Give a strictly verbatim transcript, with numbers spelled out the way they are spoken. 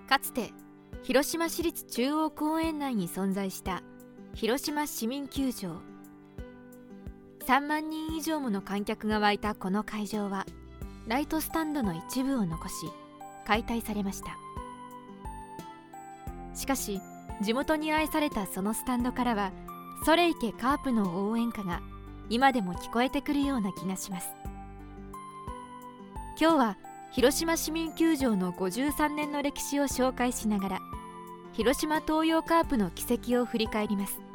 かつて広島市立中央公園内に存在した広島市民球場。さんまんにん以上もの観客が湧いたこの会場はライトスタンドの一部を残し解体されました。しかし地元に愛されたそのスタンドからはそれいけカープの応援歌が今でも聞こえてくるような気がします。今日は広島市民球場のごじゅうさんねんの歴史を紹介しながら広島東洋カープの軌跡を振り返ります。